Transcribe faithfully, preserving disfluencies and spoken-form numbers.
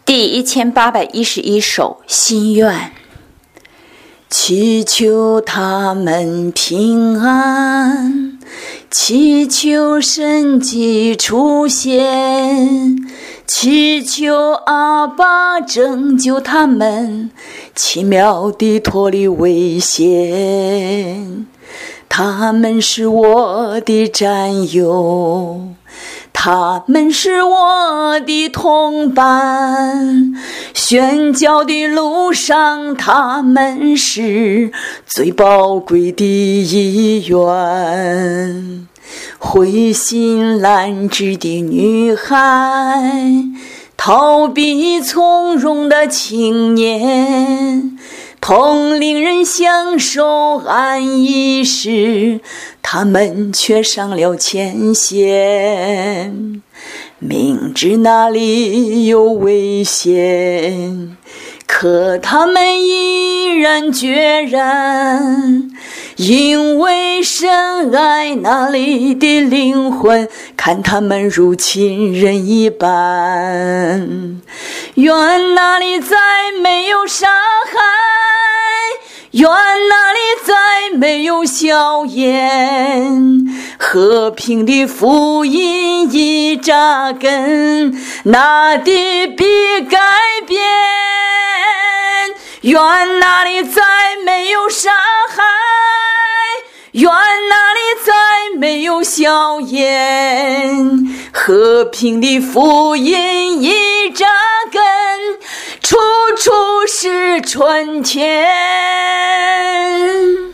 第一千八百一十一首心愿。祈求他们平安，祈求神迹出现，祈求阿爸拯救他们，奇妙地脱离危险。他们是我的战友，他们是我的同伴，宣教的路上他们是最宝贵的一员。灰心懒志的女孩，逃避从容的青年，同龄人享受安逸时，他们却上了前线。明知那里有危险，可他们依然决然，因为深爱那里的灵魂，看他们如亲人一般。愿那里再没有杀害，愿那里再没有硝烟，和平的福音一扎根，那地必改变。愿那里再没有杀害，愿那里再没有硝烟，和平的福音一扎根，处处是春天。